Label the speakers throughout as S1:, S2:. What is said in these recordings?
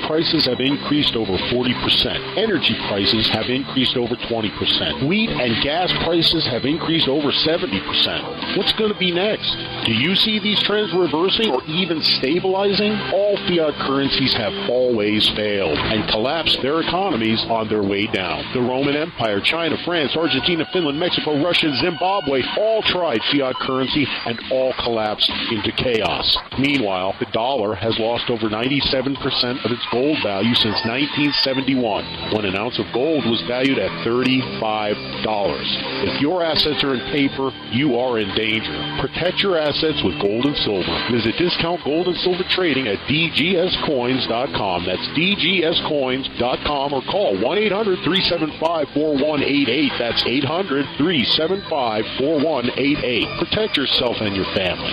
S1: prices have increased over 40%. Energy prices have increased over 20%. Wheat and gas prices have increased over 70%. What's going to be next? Do you see these trends reversing or even stabilizing? All fiat currencies have always failed and collapsed their economies on their way down. The Roman Empire, China, France, Argentina, Finland, Mexico, Russia, Zimbabwe all tried fiat currency and all collapsed into chaos. Meanwhile, the dollar has lost over 97% of its gold value since 1971, when an ounce of gold was valued at $35. If your assets are in paper, you are in danger. Protect your assets with gold and silver. Visit Discount Gold and Silver Trading at dgscoins.com. That's dgscoins.com, or call 1-800-375-4188. That's 800-375-4188. Protect yourself and your family.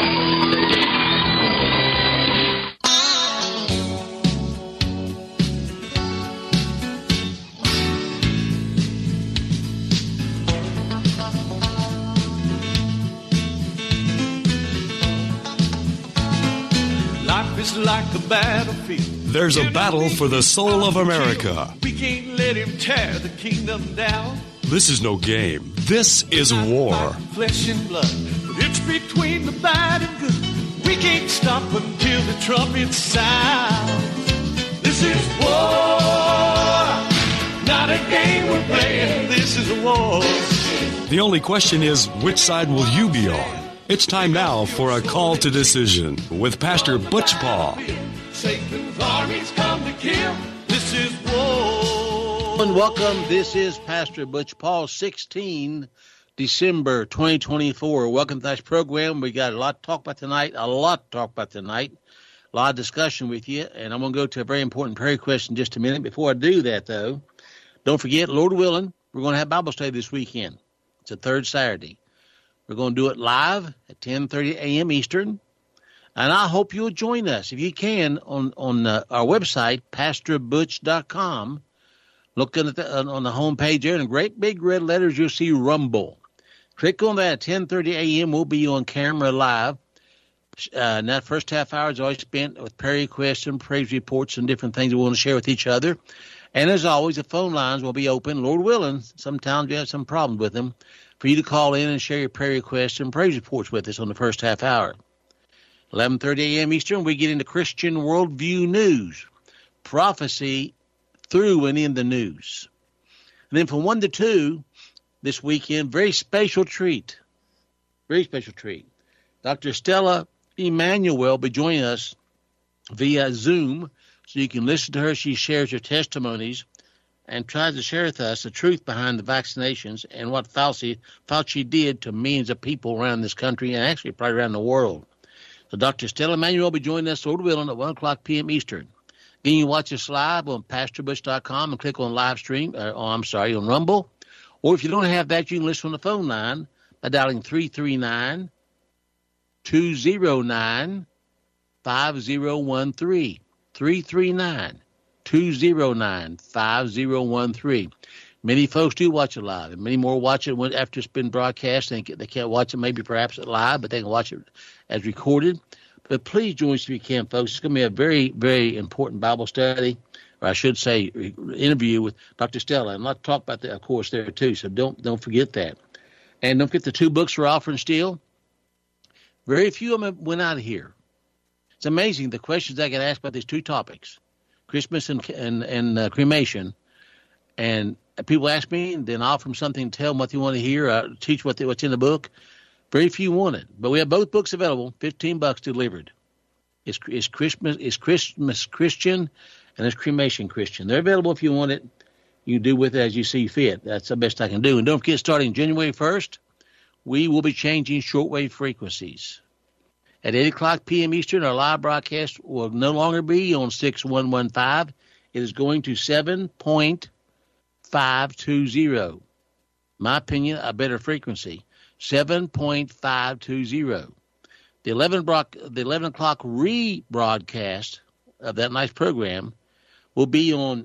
S2: Life is like a battlefield.
S3: There's a battle for the soul of America.
S2: We can't let him tear the kingdom down.
S3: This is no game. This is war.
S2: Flesh and blood, but it's between the bad and good. We can't stop until the trumpet sound. This is war, not a game we're playing. This is a war.
S3: The only question is, which side will you be on? It's time now for a call to decision with Pastor Butch Paul.
S2: Satan's armies come to kill. This is war.
S4: And welcome. This is Pastor Butch Paul, 16 December 2024. Welcome to this program. We got a lot to talk about tonight. A lot of discussion with you. And I'm going to go to a very important prayer question in just a minute. Before I do that, though, don't forget, Lord willing, we're going to have Bible study this weekend. It's a third Saturday. We're going to do it live at 10:30 a.m. Eastern. And I hope you'll join us, if you can, on our website, PastorButch.com. Look on the home page there, in great big red letters, you'll see Rumble. Click on that at 10:30 a.m. We'll be on camera live. And that first half hour is always spent with prayer requests and praise reports and different things we want to share with each other. And as always, the phone lines will be open, Lord willing. Sometimes we have some problems with them, for you to call in and share your prayer requests and praise reports with us on the first half hour. 11:30 a.m. Eastern, we get into Christian Worldview News, prophecy through and in the news. And then from 1 to 2 this weekend, very special treat. Dr. Stella Emanuel will be joining us via Zoom, so you can listen to her. She shares her testimonies and tries to share with us the truth behind the vaccinations and what Fauci did to millions of people around this country and actually probably around the world. So Dr. Stella Emanuel will be joining us, Lord willing, at 1 o'clock p.m. Eastern. Again, you watch us live on PastorButch.com and click on live stream, on Rumble. Or if you don't have that, you can listen on the phone line by dialing 339-209-5013. 339-209-5013. Many folks do watch it live, and many more watch it after it's been broadcast. They can't watch it maybe perhaps live, but they can watch it as recorded. But please join us if you can, folks. It's going to be a very, very important Bible study, or I should say interview with Dr. Stella. And I'll talk about that, of course, there too, so don't forget that. And don't forget the 2 books we're offering still. Very few of them went out of here. It's amazing the questions I get asked about these 2 topics, Christmas and cremation. And people ask me, and then I offer them something, tell them what they want to hear, teach what's in the book. Very few want it, but we have both books available, $15 delivered. It's Christmas Christian, and it's cremation Christian. They're available if you want it. You do with it as you see fit. That's the best I can do. And don't forget, starting January 1st, we will be changing shortwave frequencies. At 8 o'clock p.m. Eastern, our live broadcast will no longer be on 6115. It is going to 7.520. My opinion, a better frequency. 7.520. The 11 o'clock rebroadcast of that nice program will be on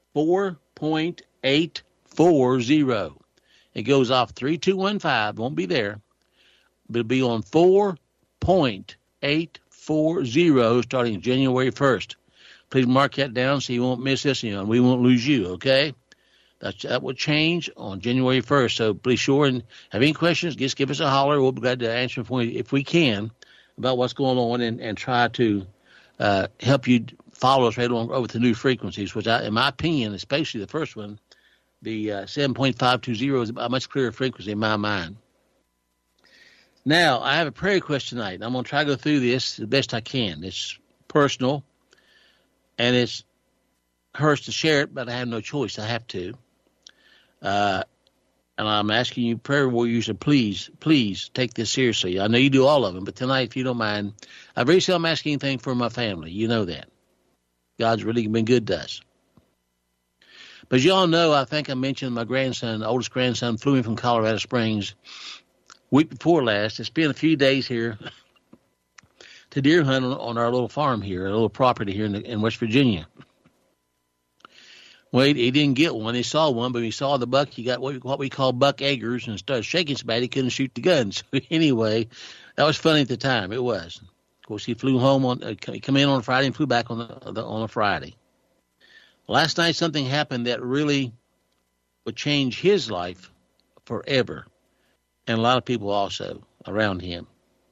S4: 4.840. It goes off 3215, won't be there, but it'll be on 4.840 starting January 1st. Please mark that down so you won't miss this, and we won't lose you, okay? That will change on January 1st. So be sure and have any questions, just give us a holler. We'll be glad to answer for you if we can about what's going on and try to help you follow us right on over to new frequencies, which, in my opinion, especially the first one, the 7.520 is a much clearer frequency in my mind. Now, I have a prayer request tonight. I'm going to try to go through this the best I can. It's personal, and it hurts to share it, but I have no choice. I have to. And I'm asking you, prayer warriors, to please take this seriously. I know you do all of them, but tonight, if you don't mind, I very seldom ask anything for my family. You know that. God's really been good to us. But as you all know, I think I mentioned my grandson, oldest grandson, flew in from Colorado Springs week before last. It's been a few days here to deer hunt on our little farm here, a little property here in West Virginia. Well, he didn't get one. He saw one, but he saw the buck. He got what we call buck eggers and started shaking so bad he couldn't shoot the gun. So anyway, that was funny at the time. It was. Of course, he flew home he come in on a Friday and flew back on a Friday. Last night, something happened that really would change his life forever, and a lot of people also around him.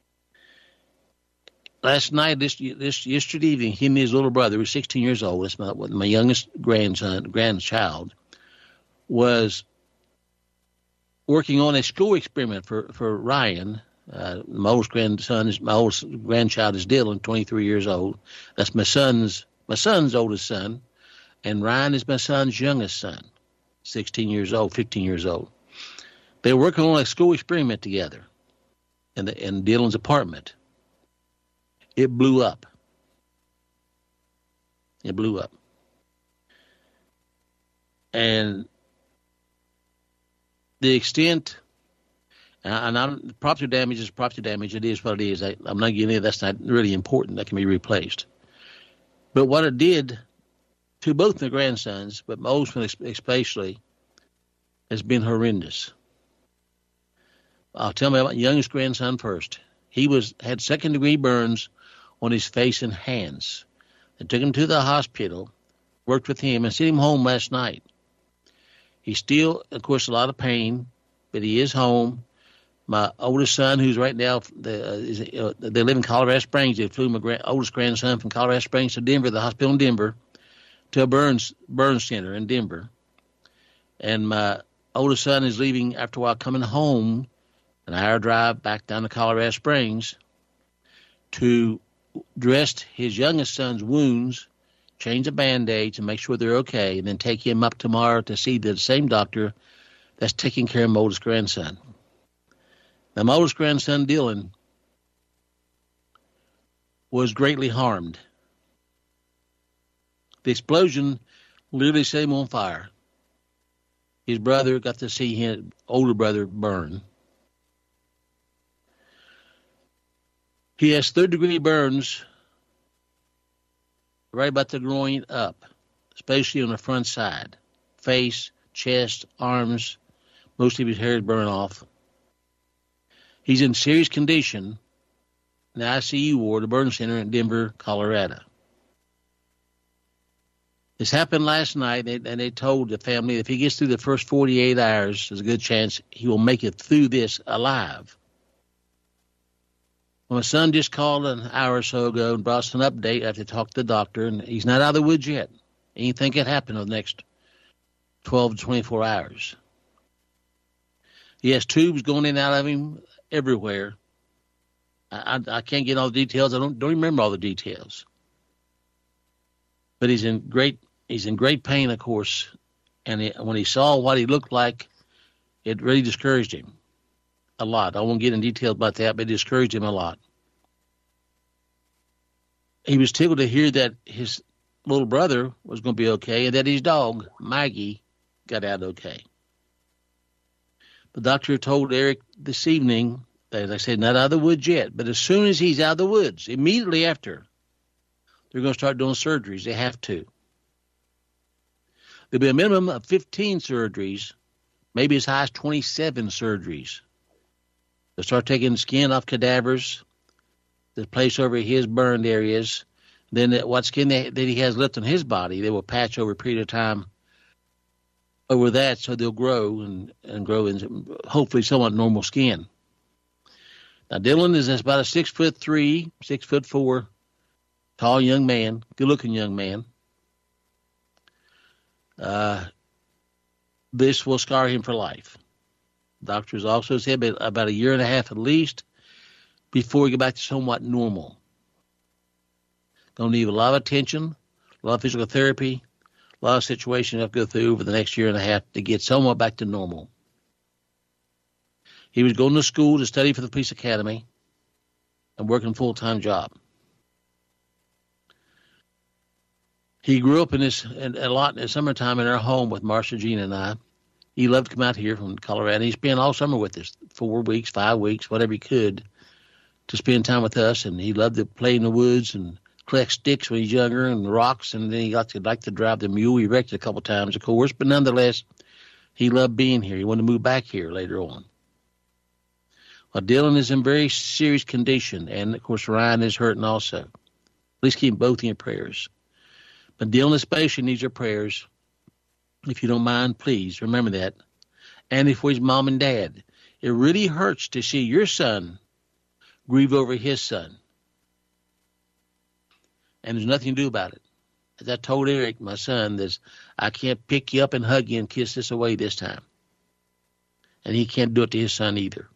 S4: Last night, yesterday evening, he and his little brother, who was 16 years old, that's my youngest grandchild, was working on a school experiment for Ryan. My oldest grandchild is Dylan, 23 years old. That's my son's oldest son, and Ryan is my son's youngest son, 15 years old. They were working on a school experiment together in Dylan's apartment. It blew up. And the extent, and property damage is property damage. It is what it is. I'm not getting it. That's not really important. That can be replaced. But what it did to both my grandsons, but my oldest one especially, has been horrendous. I'll tell you about my youngest grandson first. He had second-degree burns on his face and hands. They took him to the hospital, worked with him, and sent him home last night. He's still, of course, a lot of pain, but he is home. My oldest son, who's right now, they live in Colorado Springs. They flew my oldest grandson from Colorado Springs to Denver, the hospital in Denver, to a burn center in Denver. And my oldest son is leaving after a while, coming home, an hour drive back down to Colorado Springs to dress his youngest son's wounds, change the Band-Aids and make sure they're okay, and then take him up tomorrow to see the same doctor that's taking care of my oldest grandson. Now, my oldest grandson, Dylan, was greatly harmed. The explosion literally set him on fire. His brother got to see his older brother burn. He has third-degree burns right about the groin up, especially on the front side. Face, chest, arms, most of his hair is burned off. He's in serious condition in the ICU ward, the burn center in Denver, Colorado. This happened last night, and they told the family if he gets through the first 48 hours, there's a good chance he will make it through this alive. Well, my son just called an hour or so ago and brought us an update after he talked to the doctor, and he's not out of the woods yet. Anything can happen over the next 12 to 24 hours. He has tubes going in and out of him everywhere. I can't get all the details. I don't remember all the details. But he's in great pain, of course. And when he saw what he looked like, it really discouraged him a lot. I won't get in detail about that, but it discouraged him a lot. He was tickled to hear that his little brother was going to be okay and that his dog, Maggie, got out okay. The doctor told Eric this evening that, as I said, not out of the woods yet, but as soon as he's out of the woods, immediately after, they're going to start doing surgeries. They have to. There'll be a minimum of 15 surgeries, maybe as high as 27 surgeries. They'll start taking the skin off cadavers, the place over his burned areas, Then what skin that he has left on his body, they will patch over a period of time over that, so they'll grow and grow into hopefully somewhat normal skin. Now, Dylan is about a 6'3", 6'4", tall young man, good-looking young man. This will scar him for life. Doctors also said about a year and a half at least before he get back to somewhat normal. Going to need a lot of attention, a lot of physical therapy, a lot of situations you have to go through over the next year and a half to get somewhat back to normal. He was going to school to study for the police academy and working a full-time job. He grew up a lot in the summertime in our home with Marcia Jean and I. He loved to come out here from Colorado. He spent all summer with us, 4 weeks, 5 weeks, whatever he could, to spend time with us. And he loved to play in the woods and collect sticks when he was younger and rocks. And then he like to drive the mule. He wrecked it a couple times, of course. But nonetheless, he loved being here. He wanted to move back here later on. Well, Dylan is in very serious condition. And, of course, Ryan is hurting also. Please keep both in your prayers. But Dylan especially needs your prayers. If you don't mind, please remember that. And for his mom and dad, it really hurts to see your son grieve over his son. And there's nothing to do about it. As I told Eric, my son, I can't pick you up and hug you and kiss this away this time. And he can't do it to his son either.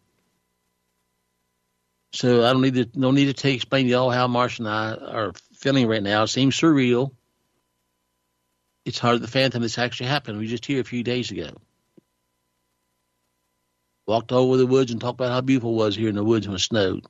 S4: So I don't need to explain to y'all how Marcia and I are feeling right now. It seems surreal. It's hard to fathom this actually happened. We were just here a few days ago. Walked over the woods and talked about how beautiful it was here in the woods when it snowed.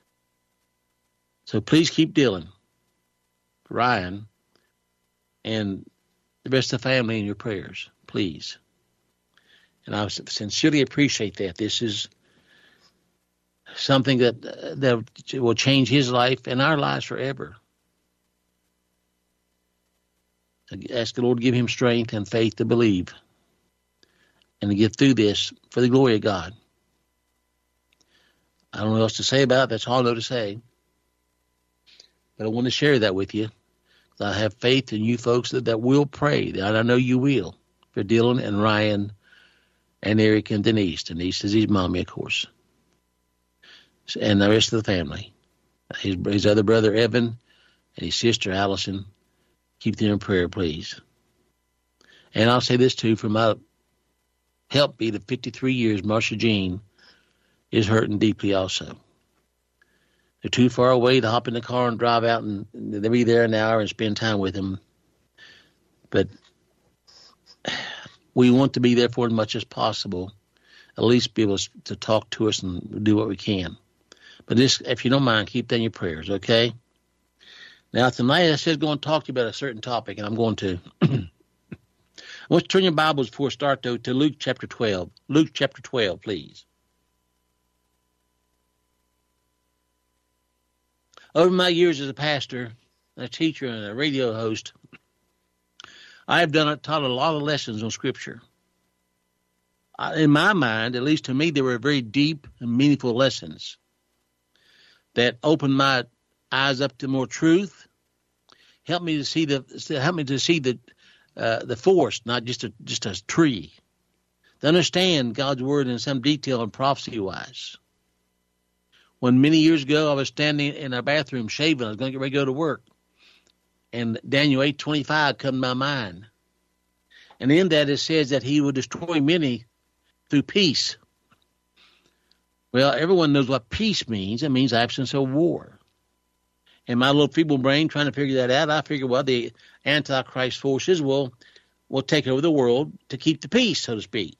S4: So please keep Dylan, Ryan, and the rest of the family in your prayers, please. And I sincerely appreciate that. This is something that will change his life and our lives forever. I ask the Lord to give him strength and faith to believe and to get through this for the glory of God. I don't know what else to say about it. That's all I know to say. But I want to share that with you. I have faith in you folks that will pray. And I know you will. For Dylan and Ryan and Eric and Denise. Denise is his mommy, of course. And the rest of the family. His other brother, Evan, and his sister, Allison. Keep them in prayer, please. And I'll say this, too, for my helpmeet of 53 years, Marcia Jean is hurting deeply also. They're too far away to hop in the car and drive out, and they'll be there an hour and spend time with him. But we want to be there for as much as possible, at least be able to talk to us and do what we can. But this, if you don't mind, keep that in your prayers, okay? Now, tonight I said going to talk to you about a certain topic, and I'm going to. I want you to turn your Bibles before we start, though, to Luke chapter 12. Luke chapter 12, please. Over my years as a pastor, a teacher, and a radio host, I have taught a lot of lessons on Scripture. In my mind, at least to me, they were very deep and meaningful lessons that opened my eyes up to more truth, help me to see the forest, not just a tree. To understand God's word in some detail and prophecy wise. When many years ago I was standing in our bathroom shaving, I was going to get ready to go to work, and Daniel 8:25 come to my mind, and in that it says that He will destroy many through peace. Well, everyone knows what peace means. It means absence of war. In my little feeble brain trying to figure that out, I figured, well, the Antichrist forces will take over the world to keep the peace, so to speak,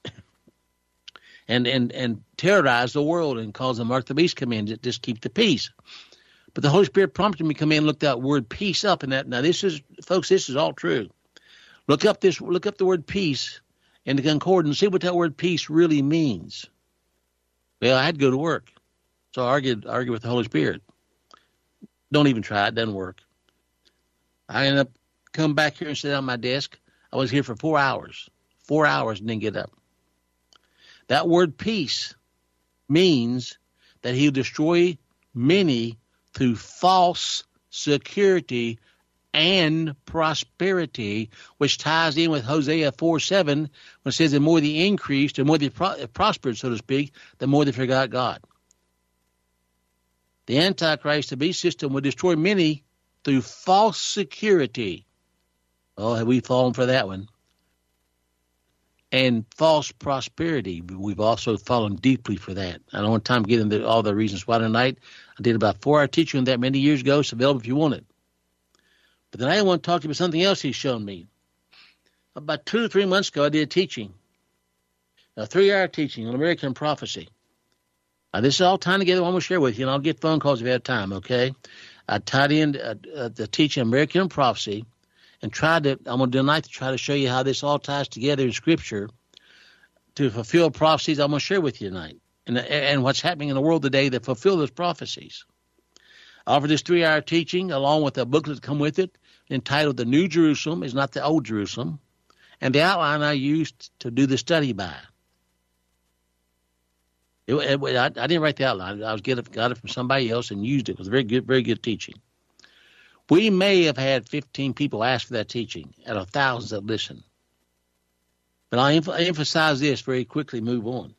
S4: and terrorize the world and cause the mark of the beast come in to just keep the peace. But the Holy Spirit prompted me to come in and look that word peace up. And that now this is, folks, this is all true. Look up the word peace in the concordance and see what that word peace really means. Well, I had to go to work, so I argued with the Holy Spirit. Don't even try it. Doesn't work. I ended up coming back here and sit down at my desk. I was here for 4 hours. 4 hours and didn't get up. That word peace means that He'll destroy many through false security and prosperity, which ties in with Hosea 4:7, when it says the more they increased, the more they prospered, so to speak, the more they forgot God. The Antichrist, the beast system, will destroy many through false security. Oh, have we fallen for that one? And false prosperity. We've also fallen deeply for that. I don't want time to get into all the reasons why tonight. I did about 4-hour teaching on that many years ago. It's available if you want it. But tonight I want to talk to you about something else he's shown me. About 2 to 3 months ago, I did a teaching, a 3-hour teaching on American prophecy. Now, this is all tying together. I'm going to share with you, and I'll get phone calls if you have time, okay? I tied in the teaching American prophecy and I'm going to do tonight to try to show you how this all ties together in Scripture to fulfill prophecies I'm going to share with you tonight and what's happening in the world today that fulfill those prophecies. I offer this 3-hour teaching along with a booklet that come with it entitled The New Jerusalem is Not the Old Jerusalem, and the outline I used to do the study by. I didn't write the outline. I got it from somebody else and used it. It was very good teaching. We may have had 15 people ask for that teaching out of thousands that listen. But I emphasize this very quickly, move on.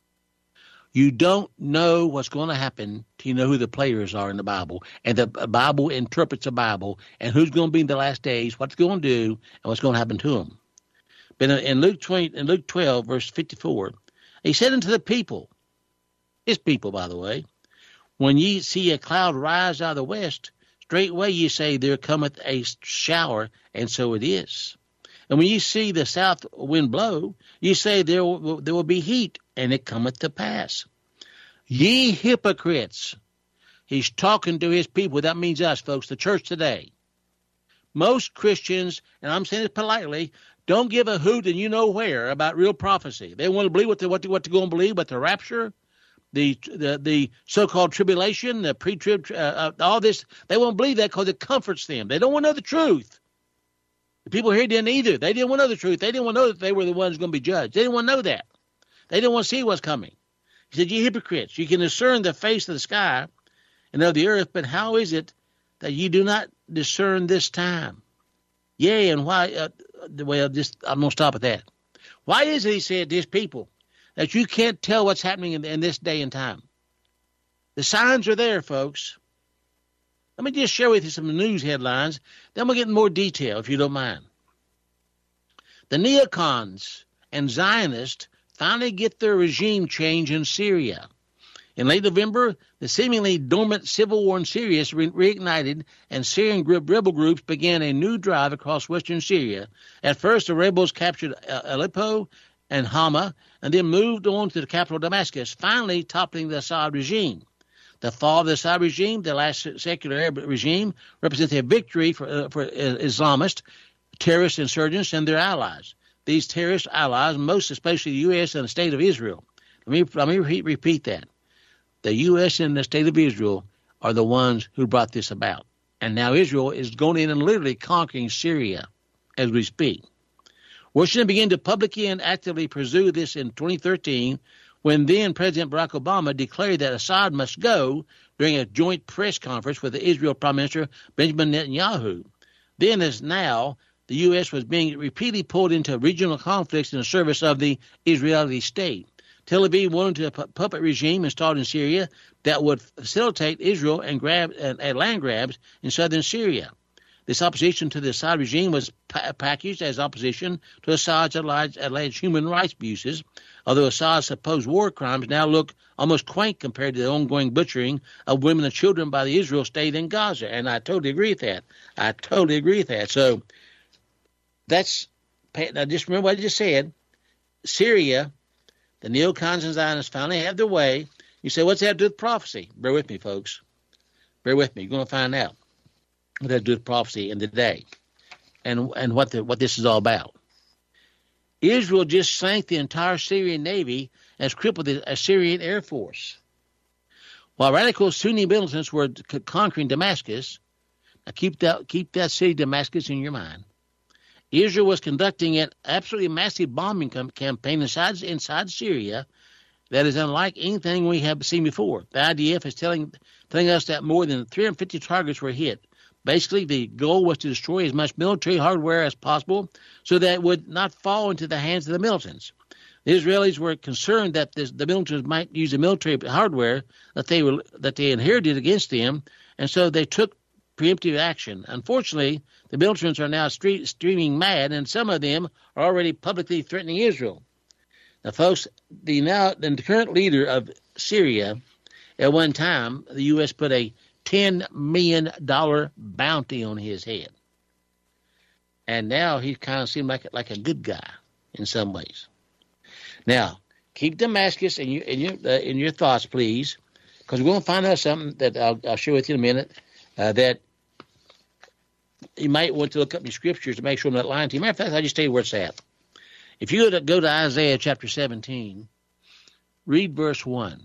S4: You don't know what's going to happen till you know who the players are in the Bible. And the Bible interprets the Bible and who's going to be in the last days, what's going to do, and what's going to happen to them. But in Luke 12, verse 54, he said unto the people, his people, by the way, when ye see a cloud rise out of the west, straightway ye say, there cometh a shower, and so it is. And when ye see the south wind blow, ye say, there will be heat, and it cometh to pass. Ye hypocrites. He's talking to his people. That means us, folks, the church today. Most Christians, and I'm saying this politely, don't give a hoot and you know where about real prophecy. They want to believe what they're going to believe, but the rapture, the so-called tribulation, the pre-trib, all this, they won't believe that because it comforts them. They don't want to know the truth. The people here didn't either. They didn't want to know the truth. They didn't want to know that they were the ones going to be judged. They didn't want to know that. They didn't want to see what's coming. He said, ye hypocrites, you can discern the face of the sky and of the earth, but how is it that you do not discern this time? Yea, and why, I'm going to stop at that. Why is it, he said to his people, that you can't tell what's happening in this day and time? The signs are there, folks. Let me just share with you some news headlines. Then we'll get in more detail, if you don't mind. The neocons and Zionists finally get their regime change in Syria. In late November, the seemingly dormant civil war in Syria reignited, and Syrian rebel groups began a new drive across western Syria. At first, the rebels captured Aleppo and Hama, and then moved on to the capital Damascus, finally toppling the Assad regime. The fall of the Assad regime, the last secular Arab regime, represents a victory for Islamist terrorist insurgents and their allies. These terrorist allies, most especially the U.S. and the state of Israel. Let me repeat that. The U.S. and the state of Israel are the ones who brought this about. And now Israel is going in and literally conquering Syria as we speak. Washington began to publicly and actively pursue this in 2013 when then President Barack Obama declared that Assad must go during a joint press conference with the Israel Prime Minister Benjamin Netanyahu. Then as now, the U.S. was being repeatedly pulled into regional conflicts in the service of the Israeli state. Tel Aviv wanted a puppet regime installed in Syria that would facilitate Israel and land grabs in southern Syria. This opposition to the Assad regime was packaged as opposition to Assad's alleged human rights abuses, although Assad's supposed war crimes now look almost quaint compared to the ongoing butchering of women and children by the Israel state in Gaza. And I totally agree with that. So now just remember what I just said. Syria, the neocons and Zionists finally have their way. You say, what's that have to do with prophecy? Bear with me, folks. Bear with me. You're going to find out what that has to do with prophecy in the day and what this is all about. Israel just sank the entire Syrian Navy and has crippled the Assyrian Air Force. While radical Sunni militants were conquering Damascus, now keep that city Damascus in your mind, Israel was conducting an absolutely massive bombing campaign inside Syria that is unlike anything we have seen before. The IDF is telling us that more than 350 targets were hit. Basically, the goal was to destroy as much military hardware as possible so that it would not fall into the hands of the militants. The Israelis were concerned that the militants might use the military hardware that they inherited against them, and so they took preemptive action. Unfortunately, the militants are now streaming mad, and some of them are already publicly threatening Israel. Now, folks, the current leader of Syria, at one time, the U.S. put a $10 million bounty on his head. And now he kind of seemed like a good guy in some ways. Now, keep Damascus in your thoughts, please, because we're going to find out something that I'll share with you in a minute that you might want to look up in scriptures to make sure I'm not lying to you. Matter of fact, I'll just tell you where it's at. If you go to Isaiah chapter 17, read verse 1.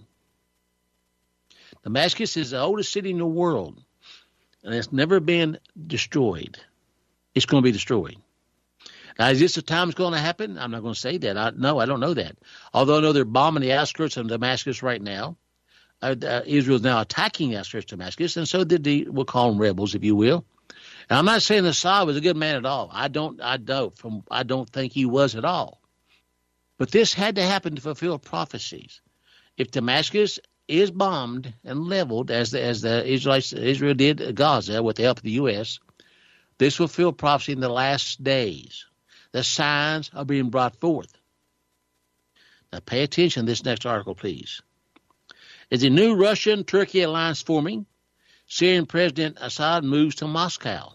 S4: Damascus is the oldest city in the world, and it's never been destroyed. It's going to be destroyed. Now, is this the time it's going to happen? I'm not going to say that. No, I don't know that. Although I know they're bombing the outskirts of Damascus right now. Israel's now attacking the outskirts of Damascus, and so did we'll call them rebels, if you will. And I'm not saying Assad was a good man at all. I don't think he was at all. But this had to happen to fulfill prophecies. If Damascus is bombed and leveled, as Israel did Gaza with the help of the U.S., this will fulfill prophecy in the last days. The signs are being brought forth. Now pay attention to this next article, please. Is a new Russian-Turkey alliance forming? Syrian President Assad moves to Moscow.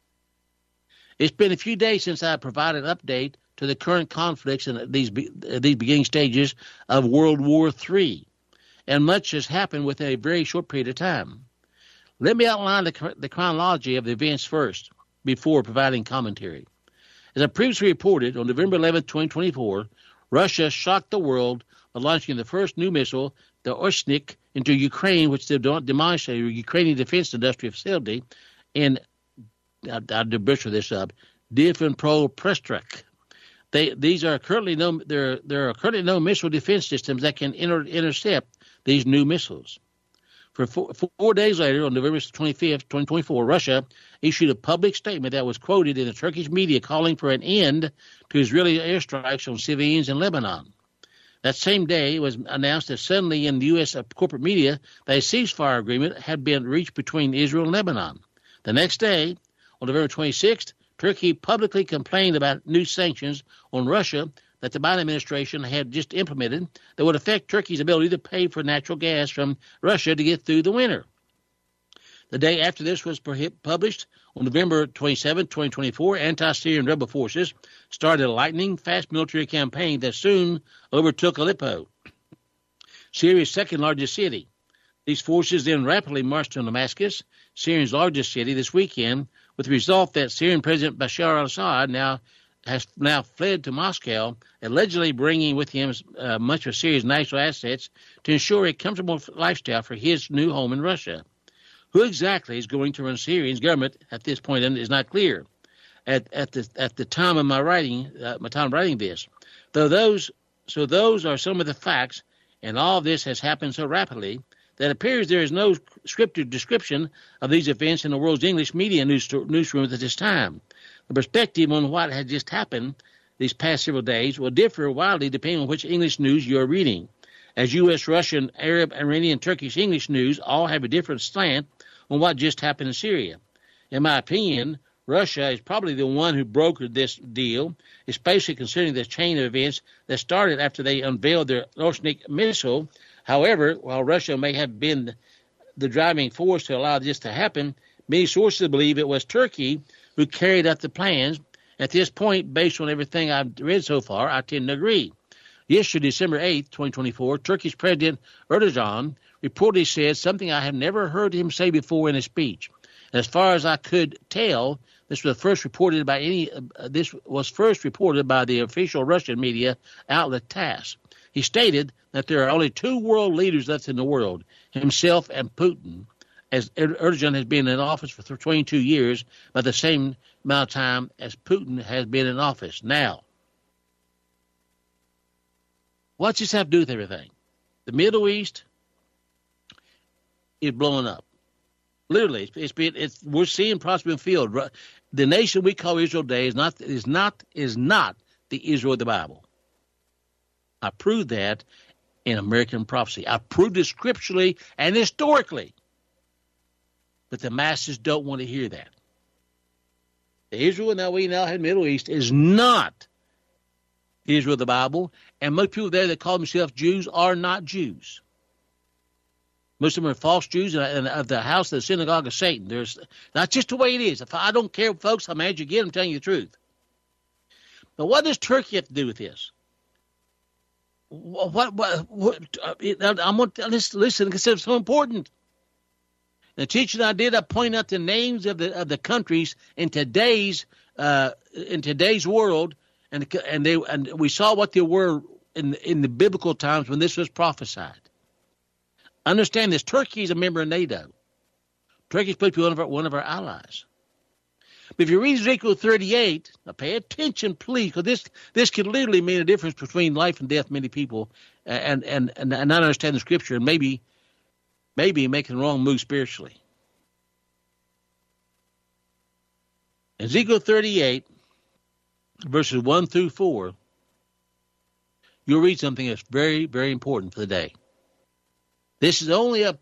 S4: It's been a few days since I provided an update to the current conflicts in these beginning stages of World War III, and much has happened within a very short period of time. Let me outline the chronology of the events first, before providing commentary. As I previously reported, on November 11, 2024, Russia shocked the world by launching the first new missile, the Oshnik, into Ukraine, which demolished a Ukrainian defense industrial facility in, I'll butcher this up, Dnipropetrovsk. There are currently no missile defense systems that can intercept these new missiles. For 4 days later, on November 25th, 2024, Russia issued a public statement that was quoted in the Turkish media calling for an end to Israeli airstrikes on civilians in Lebanon. That same day, it was announced that suddenly in the U.S. corporate media that a ceasefire agreement had been reached between Israel and Lebanon. The next day, on November 26th, Turkey publicly complained about new sanctions on Russia that the Biden administration had just implemented that would affect Turkey's ability to pay for natural gas from Russia to get through the winter. The day after this was published, on November 27, 2024, anti-Syrian rebel forces started a lightning-fast military campaign that soon overtook Aleppo, Syria's second-largest city. These forces then rapidly marched on Damascus, Syria's largest city, this weekend, with the result that Syrian President Bashar al-Assad has fled to Moscow, allegedly bringing with him much of Syria's national assets to ensure a comfortable lifestyle for his new home in Russia. Who exactly is going to run Syria's government at this point is not clear. At the time of my time writing this, those are some of the facts, and all of this has happened so rapidly that it appears there is no scripted description of these events in the world's English media newsrooms at this time. The perspective on what had just happened these past several days will differ widely depending on which English news you are reading, as U.S., Russian, Arab, Iranian, Turkish English news all have a different slant on what just happened in Syria. In my opinion, Russia is probably the one who brokered this deal, especially considering the chain of events that started after they unveiled their Oshnik missile. However, while Russia may have been the driving force to allow this to happen, many sources believe it was Turkey who carried out the plans. At this point, based on everything I've read so far, I tend to agree. Yesterday, December 8, 2024, Turkish President Erdogan reportedly said something I have never heard him say before in a speech. As far as I could tell, this was first reported by the official Russian media outlet TASS. He stated that there are only two world leaders left in the world, himself and Putin, as Erdogan has been in office for 22 years, by the same amount of time as Putin has been in office. Now, what's this have to do with everything? The Middle East is blowing up. Literally, we're seeing prospering field. The nation we call Israel today is not the Israel of the Bible. I proved that in American prophecy. I proved it scripturally and historically. But the masses don't want to hear that. The Israel that we now have in the Middle East is not Israel of the Bible, and most people there that call themselves Jews are not Jews. Most of them are false Jews and of the house of the synagogue of Satan. That's just the way it is. If I don't care, folks, how mad you get, I'm telling you the truth. But what does Turkey have to do with this? I want to listen because it's so important. The teaching I did, I pointed out the names of the countries in today's world, and we saw what they were in the biblical times when this was prophesied. Understand this: Turkey is a member of NATO. Turkey is supposed to be one of our allies. But if you read Ezekiel 38, now pay attention, please, because this could literally mean a difference between life and death. Many people and not understand the Scripture and maybe making the wrong move spiritually. Ezekiel 38, verses 1 through 4, you'll read something that's very, very important for the day. This is only a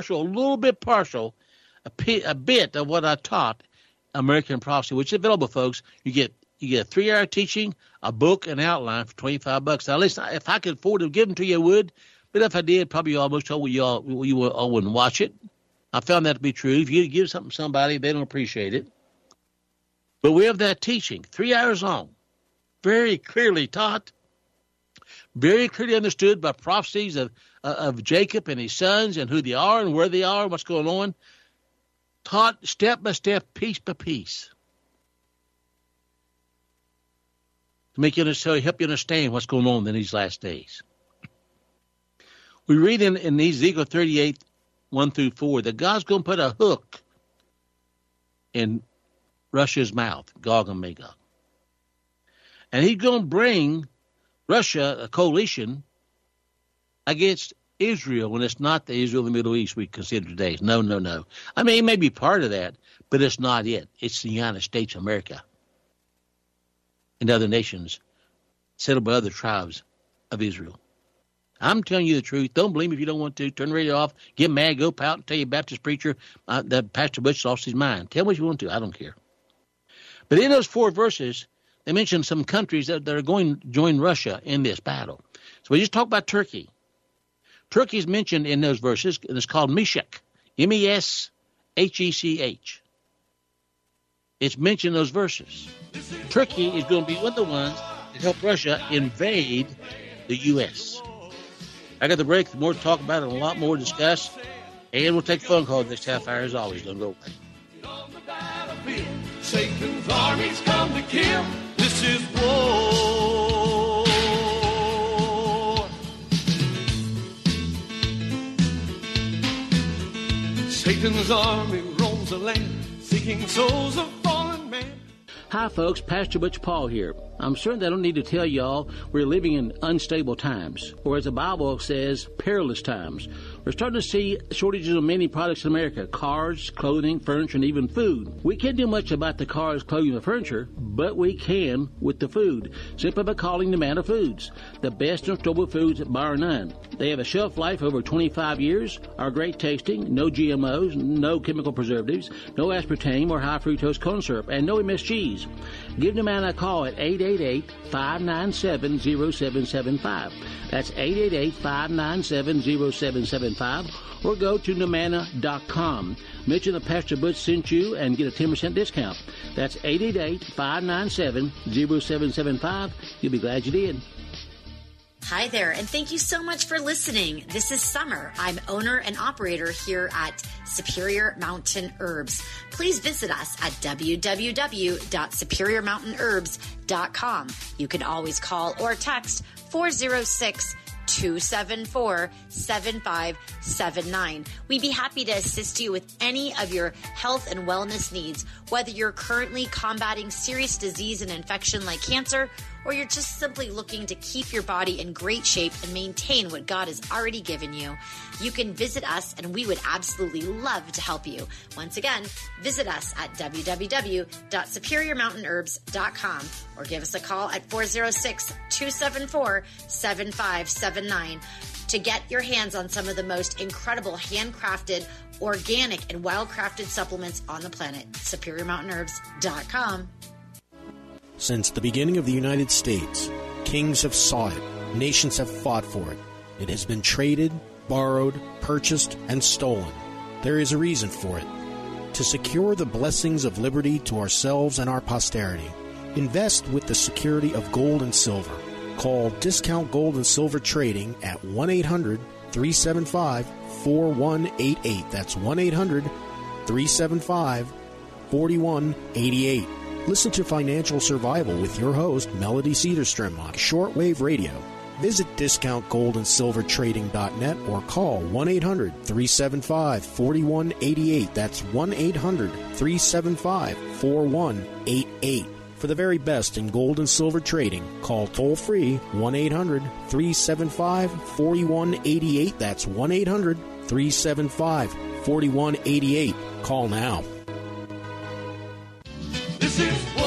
S4: bit of what I taught American Prophecy, which is available, folks. You get a 3-hour teaching, a book, an outline for $25. Now, listen, if I could afford to give them to you, I would. But if I did, probably almost told you all wouldn't watch it. I found that to be true. If you give something to somebody, they don't appreciate it. But we have that teaching, 3 hours long, very clearly taught, very clearly understood by prophecies of Jacob and his sons and who they are and where they are and what's going on, taught step by step, piece by piece, to make you understand, help you understand what's going on in these last days. We read in Ezekiel 38, 1 through 4, that God's going to put a hook in Russia's mouth, Gog and Magog. And he's going to bring Russia, a coalition, against Israel when it's not the Israel of the Middle East we consider today. No. I mean, it may be part of that, but it's not it. It's the United States of America and other nations settled by other tribes of Israel. I'm telling you the truth. Don't believe me if you don't want to. Turn the radio off, get mad, go pout, and tell your Baptist preacher that Pastor Butch lost his mind. Tell me what you want to. I don't care. But in those 4 verses, they mention some countries that are going to join Russia in this battle. So we just talked about Turkey. Turkey is mentioned in those verses, and it's called Meshech, Meshech. It's mentioned in those verses. Turkey is going to be one of the ones that help Russia invade the U.S. I got the break. More to talk about it, a lot more to discuss. And we'll take phone calls next half hour as always. Don't go away.
S2: On the battlefield, Satan's armies come to kill. This is war. Satan's army roams the land, seeking souls of fallen man.
S4: Hi, folks. Pastor Butch Paul here. I'm certain that I don't need to tell y'all we're living in unstable times, or as the Bible says, perilous times. We're starting to see shortages of many products in America: cars, clothing, furniture, and even food. We can't do much about the cars, clothing, and furniture, but we can with the food, simply by calling Nomana Foods, the best in storable foods bar none. They have a shelf life over 25 years, are great tasting, no GMOs, no chemical preservatives, no aspartame or high fructose corn syrup, and no MSGs. Give Nomana a call at 888-597-0775. That's 888-597-0775, or go to Nomana.com. Mention that Pastor Butch sent you and get a 10% discount. That's 888-597-0775. You'll be glad you did.
S5: Hi there, and thank you so much for listening. This is Summer. I'm owner and operator here at Superior Mountain Herbs. Please visit us at www.superiormountainherbs.com. You can always call or text 406-274-7579. We'd be happy to assist you with any of your health and wellness needs, whether you're currently combating serious disease and infection like cancer, or you're just simply looking to keep your body in great shape and maintain what God has already given you, you can visit us and we would absolutely love to help you. Once again, visit us at www.superiormountainherbs.com or give us a call at 406-274-7579 to get your hands on some of the most incredible handcrafted, organic, and wild-crafted supplements on the planet. SuperiorMountainHerbs.com.
S6: Since the beginning of the United States, kings have sought it, nations have fought for it. It has been traded, borrowed, purchased, and stolen. There is a reason for it. To secure the blessings of liberty to ourselves and our posterity, invest with the security of gold and silver. Call Discount Gold and Silver Trading at 1-800-375-4188. That's 1-800-375-4188. Listen to Financial Survival with your host, Melody Cedarstrom, on Shortwave Radio. Visit discountgoldandsilvertrading.net or call 1-800-375-4188. That's 1-800-375-4188. For the very best in gold and silver trading, call toll-free 1-800-375-4188. That's 1-800-375-4188. Call now.
S2: This is war,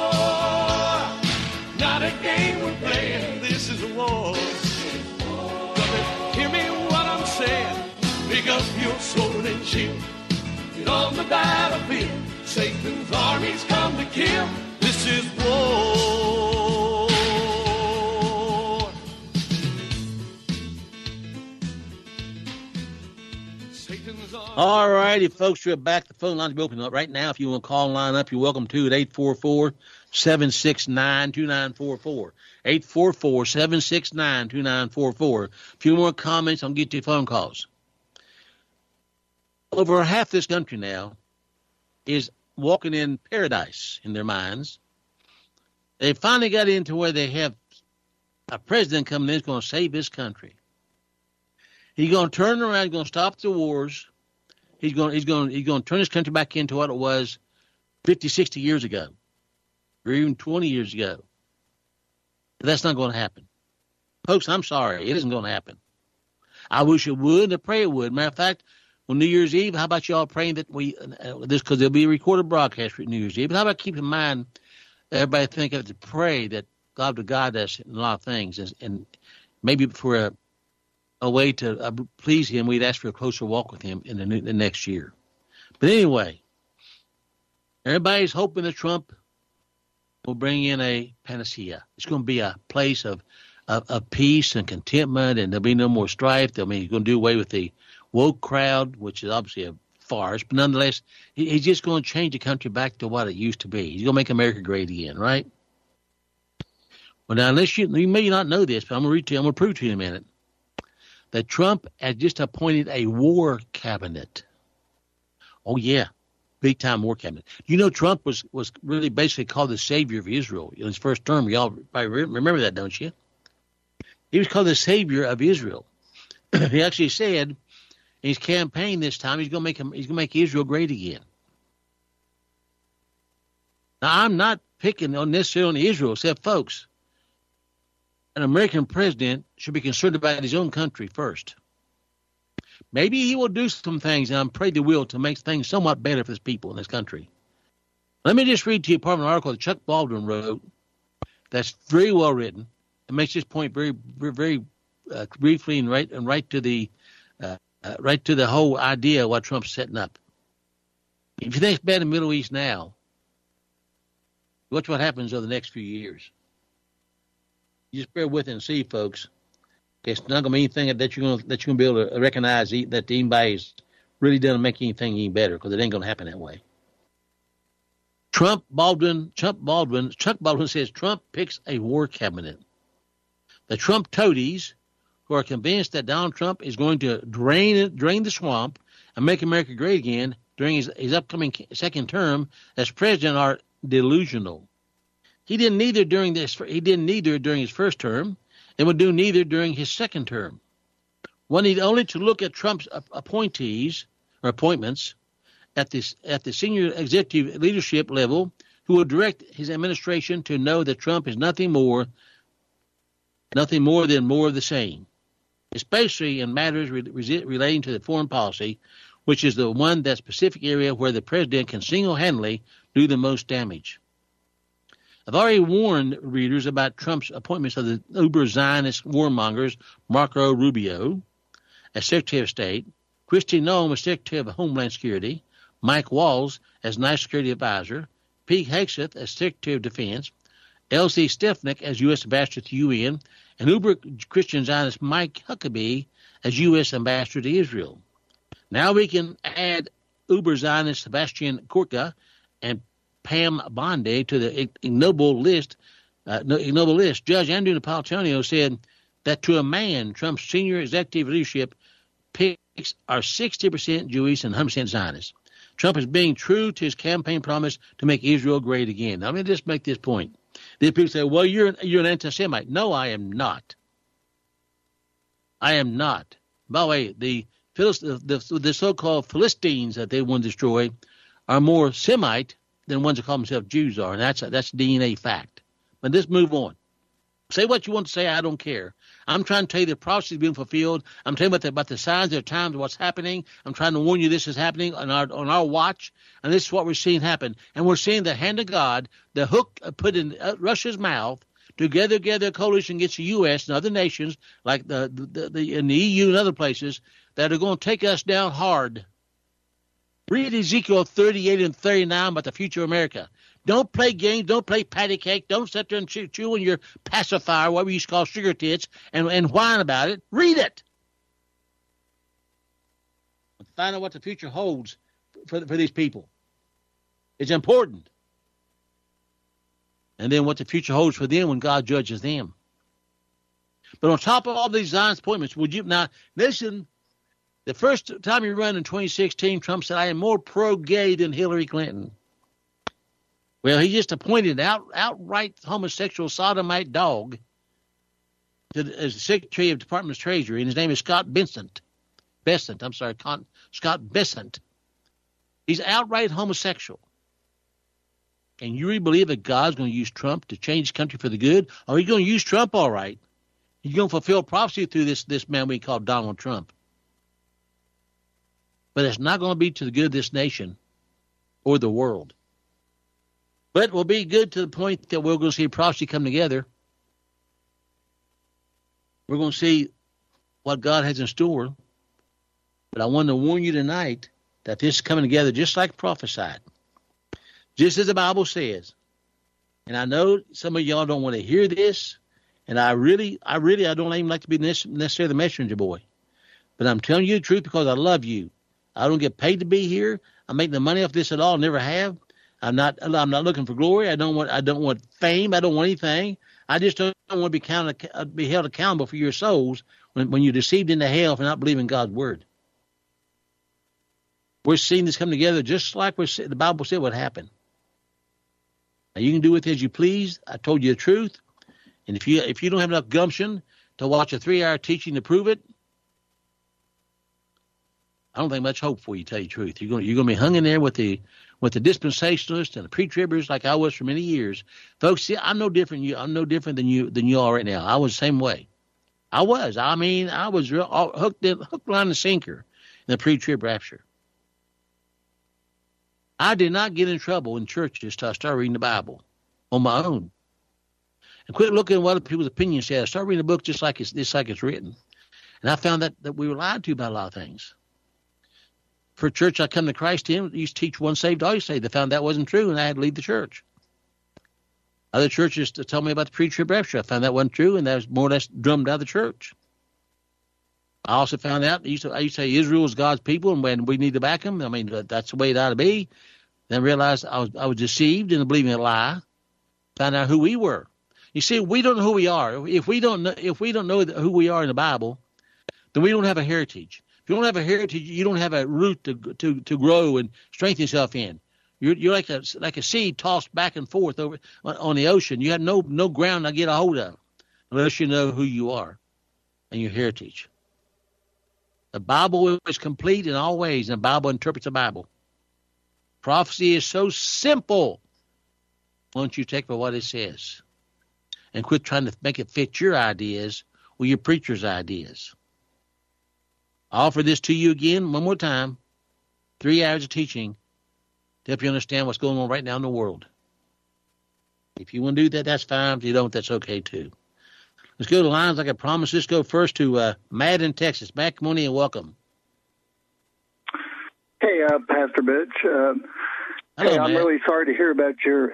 S2: not a game we're playing. This is a war. Brother, hear me what I'm saying. Pick up your sword and shield. Get on the battlefield. Satan's armies come to kill. This is war. Satan's armies.
S4: All righty, folks, you're back. The phone lines will be open up right now. If you want to call and line up, you're welcome to at 844-769-2944. 844-769-2944. A few more comments, I'll get to your phone calls. Over half this country now is walking in paradise in their minds. They finally got into where they have a president coming in who's going to save this country. He's going to turn around, he's going to stop the wars. He's going to turn this country back into what it was 50, 60 years ago, or even 20 years ago. But that's not going to happen. Folks, I'm sorry. It isn't going to happen. I wish it would, and I pray it would. Matter of fact, on New Year's Eve, how about y'all praying that this, because there'll be a recorded broadcast for New Year's Eve, but how about keep in mind, everybody think of to pray that God will guide us in a lot of things, and maybe for a way to please him, we'd ask for a closer walk with him in the next year. But anyway, everybody's hoping that Trump will bring in a panacea. It's going to be a place of peace and contentment, and there'll be no more strife. I mean, he's going to do away with the woke crowd, which is obviously a farce, but nonetheless, he's just going to change the country back to what it used to be. He's going to make America great again, right? Well, now, unless you may not know this, but I'm going to read to you, I'm going to prove to you in a minute, that Trump has just appointed a war cabinet. Oh, yeah, big-time war cabinet. You know, Trump was really basically called the savior of Israel in his first term. Y'all probably remember that, don't you? He was called the savior of Israel. He actually said in his campaign this time he's going to make Israel great again. Now, I'm not picking on necessarily on Israel, except, folks, an American president should be concerned about his own country first. Maybe he will do some things, and I'm afraid he will, to make things somewhat better for his people in this country. Let me just read to you part of an article that Chuck Baldwin wrote that's very well written. It makes this point very, very briefly and right to the whole idea of what Trump's setting up. If you think it's bad in the Middle East now, watch what happens over the next few years. You just bear with it and see, folks. It's not going to be anything that you're going to be able to recognize that anybody's really done to make anything any better, because it ain't going to happen that way. Chuck Baldwin says Trump picks a war cabinet. The Trump toadies, who are convinced that Donald Trump is going to drain the swamp and make America great again during his upcoming second term as president, are delusional. He didn't neither during his first term, and would do neither during his second term. One need only to look at Trump's appointments at the senior executive leadership level who will direct his administration to know that Trump is nothing more than more of the same, especially in matters relating to the foreign policy, which is the that specific area where the president can single-handedly do the most damage. I've already warned readers about Trump's appointments of the uber-Zionist warmongers Marco Rubio as Secretary of State, Kristi Noem as Secretary of Homeland Security, Mike Waltz as National Security Advisor, Pete Hegseth as Secretary of Defense, L.C. Stefanik as U.S. Ambassador to UN, and uber-Christian Zionist Mike Huckabee as U.S. Ambassador to Israel. Now we can add uber-Zionist Sebastian Gorka and Pam Bondi to the ignoble list. Judge Andrew Napolitano said that to a man, Trump's senior executive leadership picks are 60% Jewish and 100% Zionist. Trump is being true to his campaign promise to make Israel great again. Now, let me just make this point. These people say, well, you're an anti-Semite. No, I am not. I am not. By the way, the so-called Philistines that they want to destroy are more Semite than ones that call themselves Jews are, and that's DNA fact. But let's move on. Say what you want to say. I don't care. I'm trying to tell you the prophecy is being fulfilled. I'm telling you about the signs of the times of what's happening. I'm trying to warn you this is happening on our watch, and this is what we're seeing happen. And we're seeing the hand of God, the hook put in Russia's mouth to gather a coalition against the U.S. and other nations like in the EU and other places that are going to take us down hard. Read Ezekiel 38 and 39 about the future of America. Don't play games. Don't play patty cake. Don't sit there and chew on your pacifier, whatever you used to call sugar tits, and whine about it. Read it. Find out what the future holds for these people. It's important. And then what the future holds for them when God judges them. But on top of all these Zionist appointments, would you now listen? The first time he ran in 2016, Trump said, I am more pro-gay than Hillary Clinton. Well, he just appointed an outright homosexual sodomite dog as Secretary of Department of Treasury, and his name is Scott Bessent. Scott Bessent. He's outright homosexual. And you really believe that God's going to use Trump to change the country for the good? Or are you going to use Trump all right? He's going to fulfill prophecy through this man we call Donald Trump. But it's not going to be to the good of this nation or the world. But it will be good to the point that we're going to see prophecy come together. We're going to see what God has in store. But I want to warn you tonight that this is coming together just like prophesied. Just as the Bible says. And I know some of y'all don't want to hear this. And I don't even like to be necessarily the messenger boy. But I'm telling you the truth because I love you. I don't get paid to be here. I make no money off this at all. Never have. I'm not looking for glory. I don't want fame. I don't want anything. I just don't want to be held accountable for your souls when you're deceived into hell for not believing God's word. We're seeing this come together just like the Bible said would happen. Now, you can do with it as you please. I told you the truth. And if you don't have enough gumption to watch a 3-hour teaching to prove it, I don't think much hope for you, to tell you the truth. You're going to be hung in there with the dispensationalists and the pre-tribbers like I was for many years. Folks, see, I'm no different than you are right now. I was the same way. I was real hooked, line, and sinker in the pre-trib rapture. I did not get in trouble in churches till I started reading the Bible on my own. And quit looking at what other people's opinions said. I started reading the book just like it's written. And I found that we were lied to about a lot of things. For a church I come to Christ in, used to teach once saved, always saved. They found that wasn't true, and I had to leave the church. Other churches told me about the pre-trib rapture. I found that wasn't true, and that was more or less drummed out of the church. I also found out, I used to say Israel was God's people, and when we need to back them, I mean, that's the way it ought to be. Then I realized I was deceived into believing a lie. Found out who we were. You see, we don't know who we are. If we don't know who we are in the Bible, then we don't have a heritage. If you don't have a heritage, you don't have a root to grow and strengthen yourself in. You're like a seed tossed back and forth over on the ocean. You have no ground to get a hold of unless you know who you are and your heritage. The Bible is complete in all ways, and the Bible interprets the Bible. Prophecy is so simple. Why don't you take for what it says? And quit trying to make it fit your ideas or your preacher's ideas. I offer this to you again one more time. 3 hours of teaching to help you understand what's going on right now in the world. If you want to do that, that's fine. If you don't, that's okay too. Let's go to lines like I promised. Let's go first to Matt in Texas. Matt, come on in and welcome.
S7: Hey, Pastor Butch.
S4: Hello,
S7: hey, I'm
S4: Matt.
S7: really sorry to hear about your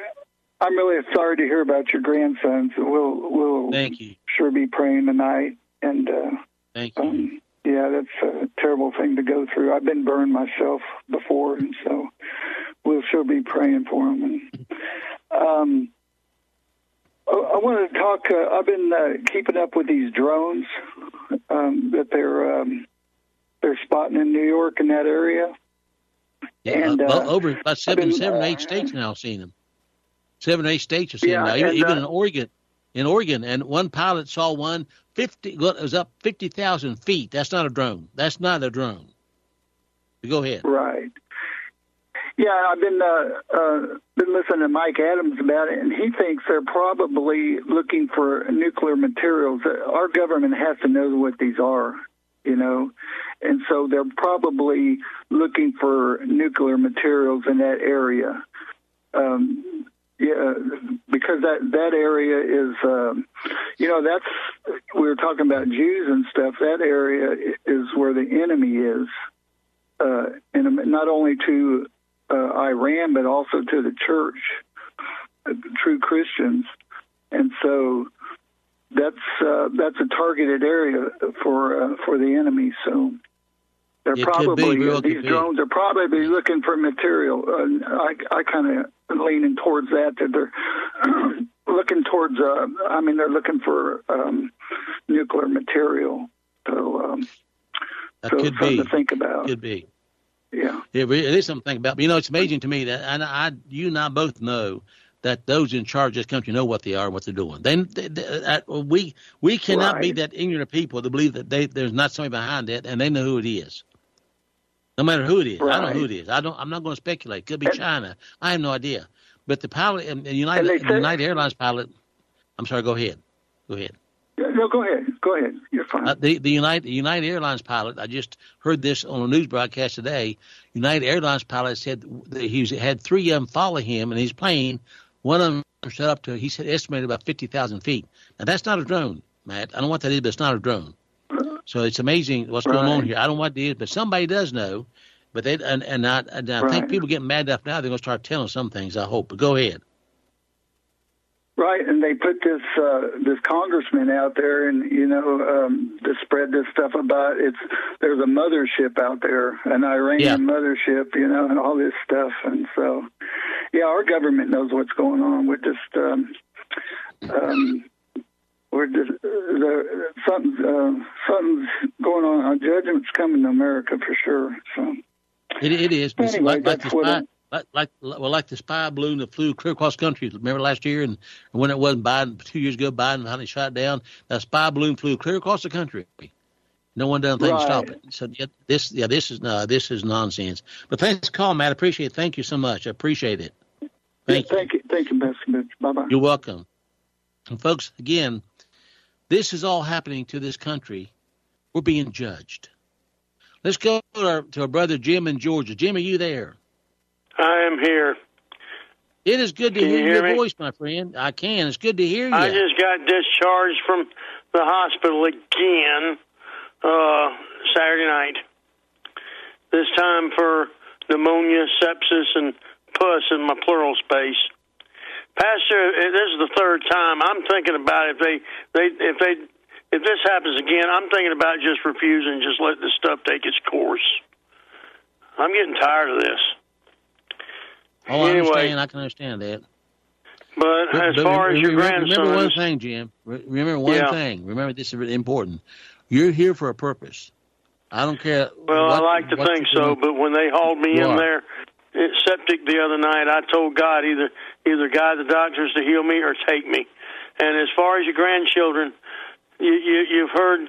S7: grandsons. We'll
S4: Thank you.
S7: sure be praying tonight. And
S4: Thank you.
S7: yeah, that's a terrible thing to go through. I've been burned myself before, and so we'll sure be praying for them. And I wanted to talk. I've been keeping up with these drones that they're spotting in New York in that area.
S4: Yeah,
S7: and
S4: over about seven or 8 states now seeing them. 7 or 8 states are seeing them now. Even in Oregon. And one pilot saw one 50. Well, it was up 50,000 feet. That's not a drone. That's not a drone. Go ahead.
S7: Right. Yeah, I've been listening to Mike Adams about it, and he thinks they're probably looking for nuclear materials. Our government has to know what these are, you know, and so they're probably looking for nuclear materials in that area. Yeah, because that area is, you know, that's, we were talking about Jews and stuff. That area is where the enemy is, and not only to Iran, but also to the church, true Christians. And so that's a targeted area for the enemy. So they're these drones are probably looking for material. I kind of leaning towards that they're looking towards. They're looking for nuclear material. So
S4: that
S7: so
S4: could
S7: something
S4: be.
S7: to think about.
S4: Could be.
S7: Yeah.
S4: It is something to think about. But, you know, it's amazing to me that you and I both know that those in charge of this country know what they are and what they're doing. We cannot be that ignorant of people to believe that there's not somebody behind it and they know who it is. No matter who it is.
S7: Right.
S4: I know who it is. I'm not going to speculate. Could be China. I have no idea. But the pilot, the United Airlines pilot, I'm sorry, go ahead. Go ahead.
S7: No, go ahead. Go ahead. You're fine.
S4: The United Airlines pilot, I just heard this on a news broadcast today. United Airlines pilot said that he had 3 of them follow him in his plane. One of them shot up to, he said, estimated about 50,000 feet. Now, that's not a drone, Matt. I don't know what that is, but it's not a drone. So it's amazing what's going on here. I don't know what it is, but somebody does know. But I think people getting mad enough now, they're going to start telling some things, I hope. But go ahead.
S7: Right, and they put this congressman out there, and to spread this stuff about there's a mothership out there, an Iranian mothership, and all this stuff, and so our government knows what's going on. We're just something's going on. Judgment's coming to America for sure. So
S4: it is.
S7: Anyway,
S4: like the spy balloon that flew clear across the country. Remember last year, and when it wasn't Biden, 2 years ago, Biden finally shot down. That spy balloon flew clear across the country. No one done anything to stop it. So this is nonsense. But thanks for calling, Matt. I appreciate it. Thank you so much. I appreciate it. Thank you, Pastor Mitch.
S7: Bye-bye.
S4: You're welcome. And folks, again, this is all happening to this country. We're being judged. Let's go to our brother Jim in Georgia. Jim, are you there?
S8: I am here.
S4: It is good to hear your voice, my friend. I can. It's good to hear you.
S8: I just got discharged from the hospital again Saturday night. This time for pneumonia, sepsis, and pus in my pleural space. Pastor, this is the 3rd time. I'm thinking about if this happens again, I'm thinking about just refusing, just let this stuff take its course. I'm getting tired of this.
S4: Oh, anyway, I can understand that.
S8: But as far as your grandsons...
S4: Remember one thing, Jim. Remember one thing. Remember, this is really important. You're here for a purpose. I don't care.
S8: Well, I like to think so, but when they hauled me in there, septic the other night, I told God either guide the doctors to heal me or take me. And as far as your grandchildren, you've heard,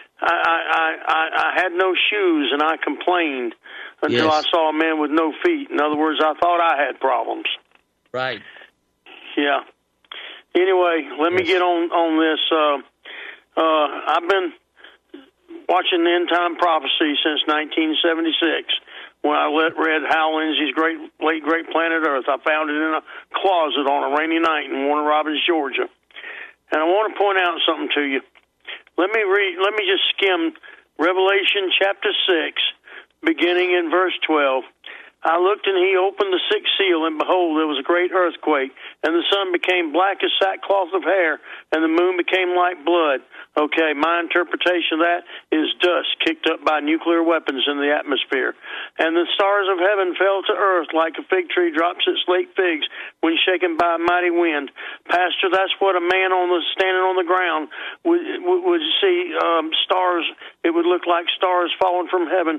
S8: I had no shoes and I complained until I saw a man with no feet. In other words, I thought I had problems.
S4: Right.
S8: Yeah. Anyway, let me get on this. I've been watching the End Time Prophecy since 1976. When I read Hal Lindsey's Late Great Planet Earth, I found it in a closet on a rainy night in Warner Robins, Georgia. And I want to point out something to you. Let me just skim Revelation chapter 6, beginning in verse 12. I looked, and he opened the sixth seal, and behold, there was a great earthquake, and the sun became black as sackcloth of hair, and the moon became like blood. Okay, my interpretation of that is dust kicked up by nuclear weapons in the atmosphere. And the stars of heaven fell to earth like a fig tree drops its late figs when shaken by a mighty wind. Pastor, that's what a man standing on the ground would see, stars. It would look like stars falling from heaven.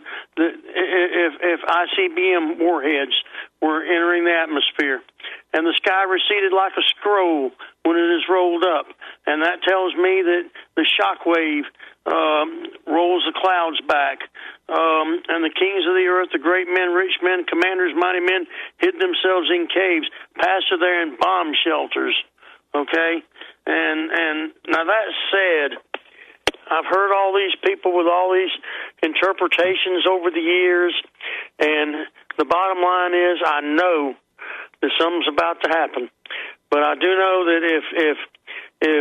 S8: If ICBM warheads were entering the atmosphere. And the sky receded like a scroll when it is rolled up. And that tells me that the shock wave rolls the clouds back. And the kings of the earth, the great men, rich men, commanders, mighty men, hid themselves in caves. Pastor, they're in bomb shelters. Okay? And now that said, I've heard all these people with all these interpretations over the years, and the bottom line is I know that something's about to happen. But I do know that if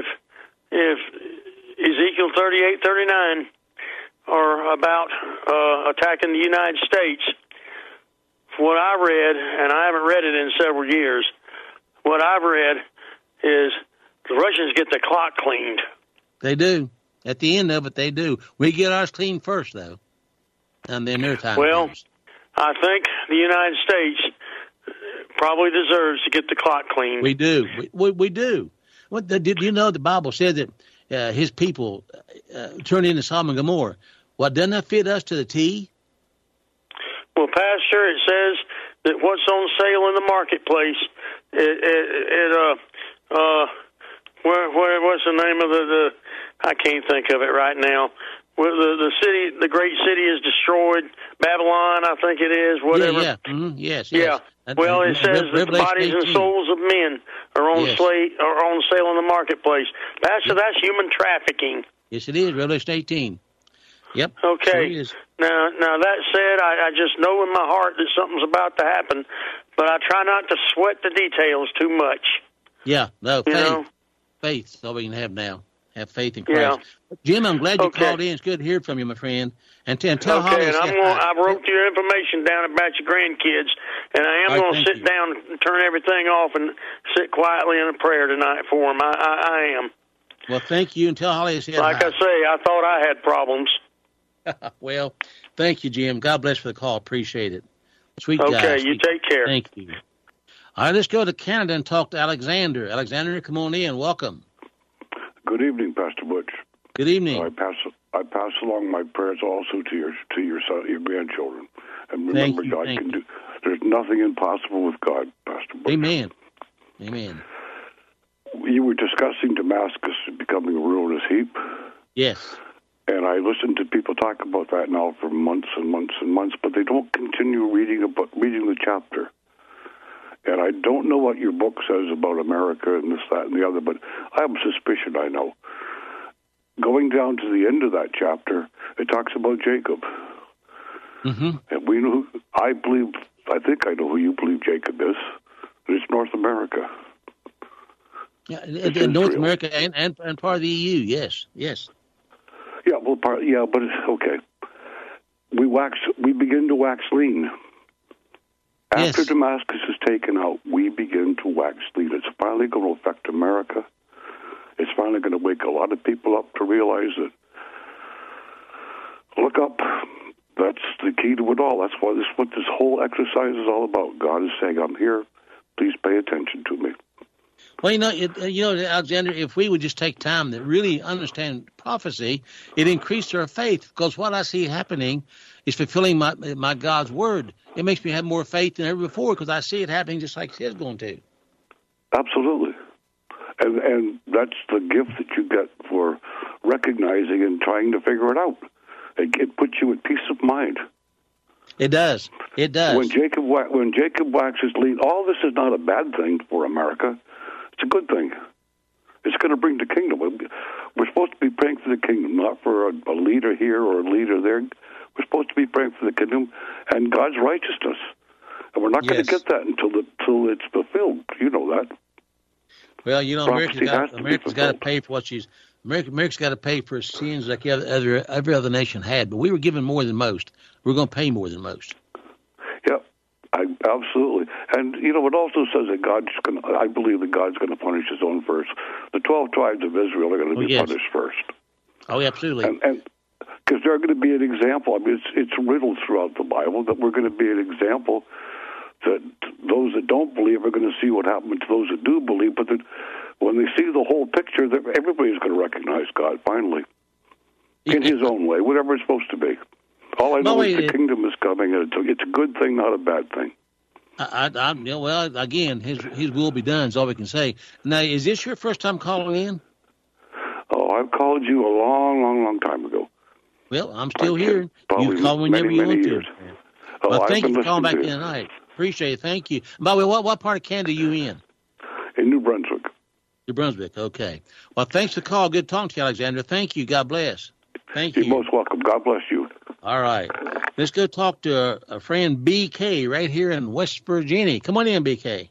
S8: Ezekiel 38:39 are about attacking the United States, what I read, and I haven't read it in several years, what I've read is the Russians get the clock cleaned.
S4: They do. At the end of it, they do. We get ours cleaned first, though, and then their time.
S8: Well,
S4: comes.
S8: I think the United States probably deserves to get the clock cleaned.
S4: We do. We do. Did you know the Bible said that his people turned into Sodom and Gomorrah? Well, doesn't that fit us to the T?
S8: Well, Pastor, it says that what's on sale in the marketplace, what's the name of the I can't think of it right now. Well, the city, the great city is destroyed. Babylon, I think it is, whatever.
S4: Yeah. Mm-hmm. Yes.
S8: Yeah. Well, it says that the bodies 18. And souls of men are on sale in the marketplace. Pastor, that's human trafficking.
S4: Yes, it is. Revelation 18. Yep.
S8: Okay.
S4: Sure is.
S8: Now that said, I just know in my heart that something's about to happen, but I try not to sweat the details too much.
S4: Yeah. No, faith. Faith's all we can have now. Have faith in Christ. Yeah. Jim, I'm glad you called in. It's good to hear from you, my friend. And tell Holly.
S8: And I wrote your information down about your grandkids, and I am going to sit down and turn everything off and sit quietly in a prayer tonight for them. I am.
S4: Well, thank you, and tell Holly I said
S8: Like I say, I thought I had problems.
S4: Well, thank you, Jim. God bless for the call. Appreciate it. Sweet guy.
S8: Okay, you take care.
S4: Thank you. All right, let's go to Canada and talk to Alexander. Alexander, come on in. Welcome.
S9: Good evening, Pastor Butch.
S4: Good evening.
S9: I pass along my prayers also to your son, your grandchildren. And remember, God can do. There's nothing impossible with God, Pastor Butch.
S4: Amen. Amen.
S9: You were discussing Damascus becoming a ruinous heap.
S4: Yes.
S9: And I listen to people talk about that now for months and months and months, but they don't continue reading the chapter. And I don't know what your book says about America and this, that, and the other, but I have a suspicion I know. Going down to the end of that chapter, it talks about Jacob.
S4: Mm-hmm.
S9: And I think I know who you believe Jacob is. It's North America.
S4: Yeah, in North America and part of the EU, yes.
S9: Yeah, well, but okay. We begin to wax lean. After Damascus is taken out, we begin to wax lean. It's finally going to affect America. It's finally going to wake a lot of people up to realize that, look up, that's the key to it all. That's what this whole exercise is all about. God is saying, I'm here. Please pay attention to me.
S4: Well, Alexander, if we would just take time to really understand prophecy, it increased our faith, because what I see happening is fulfilling my God's word. It makes me have more faith than ever before, because I see it happening just like it's going to.
S9: Absolutely. And that's the gift that you get for recognizing and trying to figure it out. It puts you at peace of mind.
S4: It does. It does.
S9: When Jacob waxes lean, all this is not a bad thing for America. It's a good thing. It's going to bring the kingdom. We're supposed to be praying for the kingdom, not for a leader here or a leader there. We're supposed to be praying for the kingdom and God's righteousness. And we're not going to get that until it's fulfilled. You know that.
S4: Well, you know, America's got to pay for what she's. America's got to pay for its sins like every other nation had. But we were given more than most. We're going to pay more than most.
S9: Yeah, absolutely. And you know, it also says that I believe that God's going to punish His own first. The 12 tribes of Israel are going to be punished first.
S4: Oh, absolutely.
S9: And because they're going to be an example. I mean, it's riddled throughout the Bible that we're going to be an example that those that don't believe are going to see what happened to those that do believe, but that when they see the whole picture, everybody's going to recognize God finally in His own way, whatever it's supposed to be. All I know is the kingdom is coming, and it's a good thing, not a bad thing.
S4: Well, again, His will be done is all we can say. Now, is this your first time calling in?
S9: Oh, I've called you a long, long, long time ago.
S4: Well, I'm still here. You can call whenever you want to. Well, thank you for calling back in tonight. Appreciate it. Thank you. By the way, what part of Canada are you in?
S9: In New Brunswick.
S4: New Brunswick, okay. Well, thanks for the call. Good talking to you, Alexander. Thank you. God bless. Thank you.
S9: You're most welcome. God bless you.
S4: All right. Let's go talk to a friend, BK, right here in West Virginia. Come on in, BK.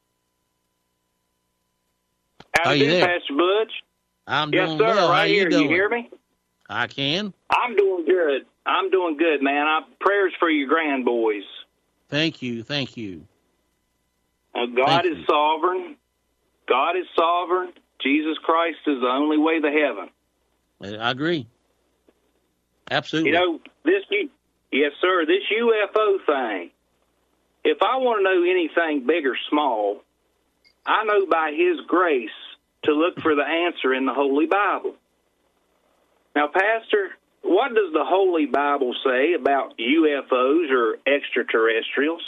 S10: How you doing, Pastor Butch?
S4: I'm
S10: doing well.
S4: How
S10: right
S4: you
S10: here.
S4: doing?
S10: You hear me?
S4: I can.
S10: I'm doing good. I'm doing good, man. Prayers for your grandboys.
S4: Thank you. Thank you.
S10: God is sovereign. God is sovereign. Jesus Christ is the only way to heaven.
S4: I agree. Absolutely.
S10: You know, yes, sir, this UFO thing, if I want to know anything big or small, I know by His grace to look for the answer in the Holy Bible. Now, Pastor, what does the Holy Bible say about UFOs or extraterrestrials?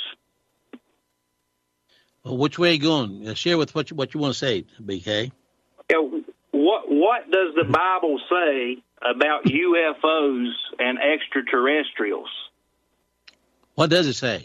S4: Well, which way are you going? Share with what you want to say, BK.
S10: What does the Bible say about UFOs and extraterrestrials?
S4: What does it say?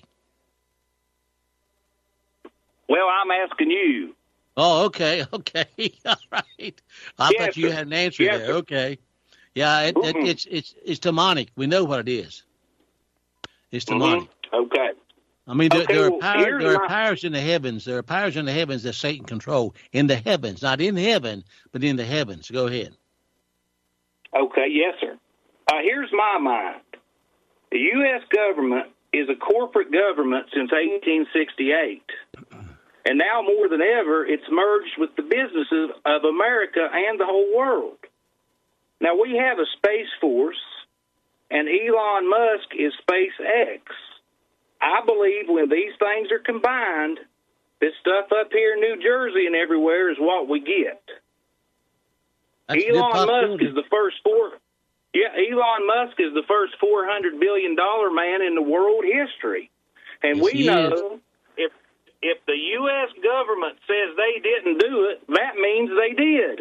S10: Well, I'm asking you.
S4: Oh, okay. All right. I thought you had an answer there. Okay. Yeah, it's demonic. We know what it is. It's demonic.
S10: Okay.
S4: I mean, there are powers in the heavens. There are powers in the heavens that Satan controls. In the heavens, not in heaven, but in the heavens. Go ahead.
S10: Okay, yes, sir. Here's my mind. The U.S. government is a corporate government since 1868. And now more than ever, it's merged with the businesses of America and the whole world. Now, we have a Space Force, and Elon Musk is SpaceX. I believe when these things are combined, this stuff up here in New Jersey and everywhere is what we get. Elon Musk is the first Elon Musk is the first $400 billion man in the world history. And we know if the U.S. government says they didn't do it, that means they did.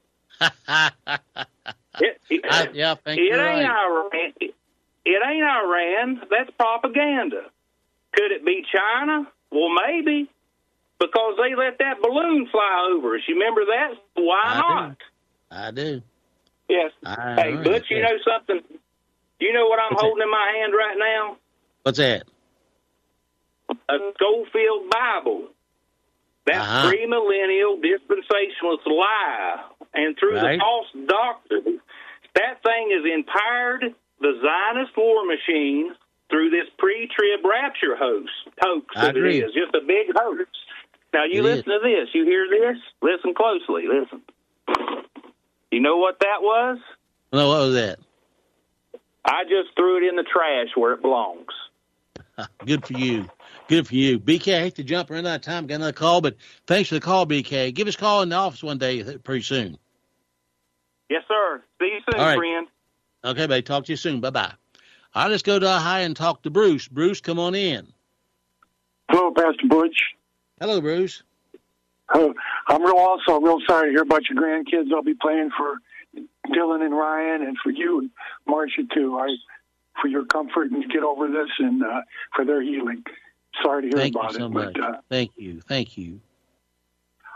S4: I think you're right.
S10: Iran. It ain't Iran. That's propaganda. Could it be China? Well, maybe, because they let that balloon fly over us. You remember that? Why not?
S4: I do.
S10: Yes. Hey, Butch, you know something? You know what I'm holding in my hand right now?
S4: What's that?
S10: A Schofield Bible. That's premillennial dispensationalist lie. And through the false doctrine, that thing has empowered the Zionist war machine through this pre-trib rapture hoax that it is. Just a big hoax. Now, you listen to this. You hear this? Listen closely. Listen. You know what that was?
S4: No, what was that?
S10: I just threw it in the trash where it belongs.
S4: Good for you. Good for you. BK, I hate to jump around out of time, got another call, but thanks for the call, BK. Give us a call in the office one day pretty soon.
S10: Yes, sir. See you soon, friend.
S4: Okay, babe. Talk to you soon. Bye-bye. All right, let's go to high and talk to Bruce. Bruce, come on in.
S11: Hello, Pastor Butch.
S4: Hello, Bruce.
S11: I'm real sorry to hear about your grandkids. I'll be praying for Dylan and Ryan and for you and Marcia, too. For your comfort and to get over this and for their healing. Sorry to hear about it.
S4: Thank you.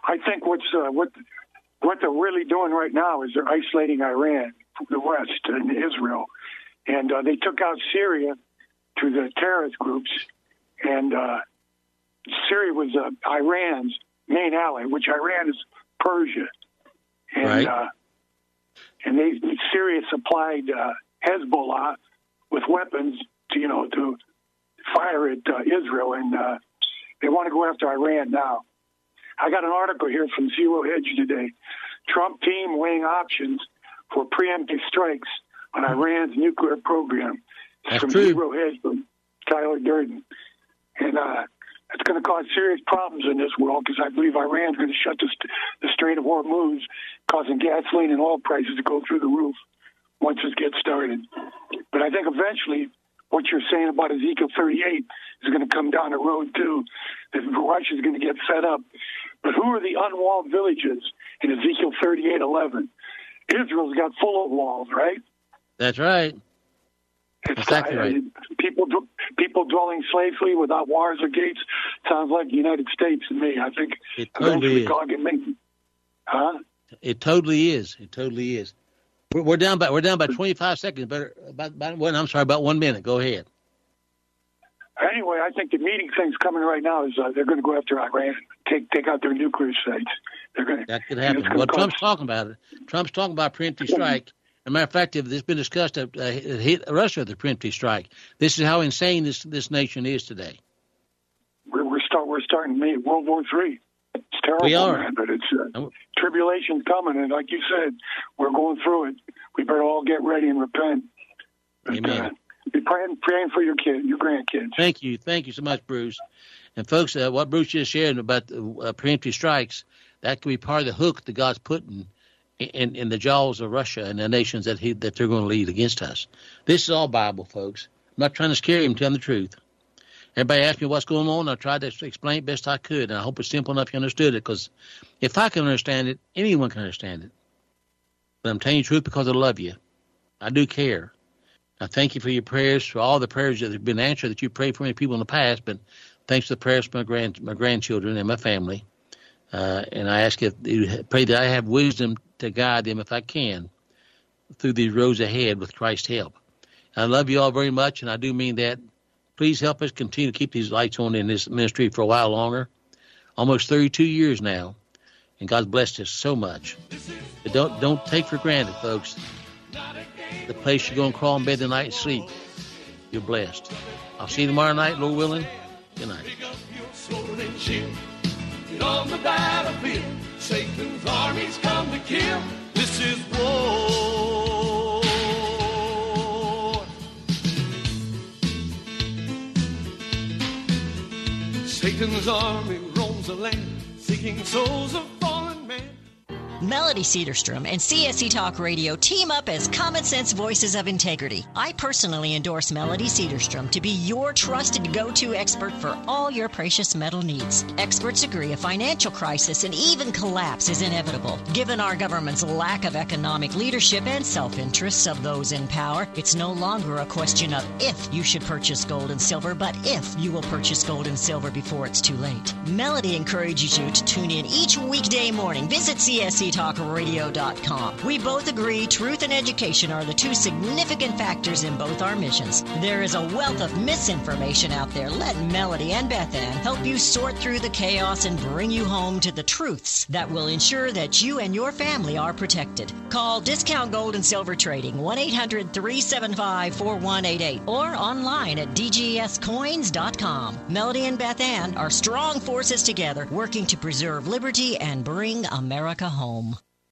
S11: I think what they're really doing right now is they're isolating Iran from the West and Israel. And they took out Syria to the terrorist groups. And Syria was Iran's main ally, which Iran is Persia. And,
S4: right.
S11: And Syria supplied Hezbollah with weapons to fire at Israel. And they want to go after Iran now. I got an article here from Zero Hedge today. Trump team weighing options for preemptive strikes on Iran's nuclear program.
S4: That's
S11: from
S4: true.
S11: Zero Hedge from Tyler Durden. And it's going to cause serious problems in this world because I believe Iran's going to shut the Strait of Hormuz, causing gasoline and oil prices to go through the roof once it gets started. But I think eventually what you're saying about Ezekiel 38 is going to come down the road too, that Russia's going to get fed up. But who are the unwalled villages in Ezekiel 38:11? Israel's got full of walls, right?
S4: That's right. Exactly right.
S11: People dwelling safely without wars or gates sounds like the United States to me. I think
S4: it totally is.
S11: Huh?
S4: It totally is. It totally is. We're down by 25 seconds. About 1 minute. Go ahead.
S11: Anyway, I think the meeting thing's coming right now is they're going to go after Iran, take out their nuclear sites.
S4: That could happen. Well, Trump's talking about it. Trump's talking about preemptive strike. As a matter of fact, if this has been discussed, hit Russia with the preemptive strike. This is how insane this nation is today.
S11: We're starting World War III. It's terrible,
S4: we are.
S11: Man, but it's tribulation's coming, and like you said, we're going through it. We better all get ready and repent.
S4: Amen.
S11: Be praying for your grandkids.
S4: Thank you so much, Bruce. And folks, what Bruce just shared about preemptive strikes, that could be part of the hook that God's putting in the jaws of Russia and the nations that they're going to lead against us. This is all Bible, folks. I'm not trying to scare you. I'm telling the truth. Everybody asked me what's going on. I tried to explain it best I could, and I hope it's simple enough you understood it, because if I can understand it, anyone can understand it. But I'm telling you the truth because I love you. I do care. I thank you for your prayers, for all the prayers that have been answered that you prayed for many people in the past, but thanks to the prayers of my grandchildren and my family. And I ask you pray that I have wisdom to guide them if I can through these roads ahead with Christ's help. I love you all very much, and I do mean that. Please help us continue to keep these lights on in this ministry for a while longer. Almost 32 years now, and God's blessed us so much. But don't take for granted, folks, the place you're going to crawl in bed tonight and sleep. You're blessed. I'll see you tomorrow night, Lord willing. Good night.
S2: Get on the battlefield. Satan's armies come to kill. This is war. Satan's army roams the land, seeking souls of fallen men.
S12: Melody Cedarstrom and CSC Talk Radio team up as common sense voices of integrity. I personally endorse Melody Cedarstrom to be your trusted go-to expert for all your precious metal needs. Experts agree a financial crisis and even collapse is inevitable. Given our government's lack of economic leadership and self-interests of those in power, it's no longer a question of if you should purchase gold and silver, but if you will purchase gold and silver before it's too late. Melody encourages you to tune in each weekday morning. Visit CSCTalkRadio.com. We both agree truth and education are the two significant factors in both our missions. There is a wealth of misinformation out there. Let Melody and Beth Ann help you sort through the chaos and bring you home to the truths that will ensure that you and your family are protected. Call Discount Gold and Silver Trading 1-800-375-4188 or online at dgscoins.com. Melody and Beth Ann are strong forces together working to preserve liberty and bring America home.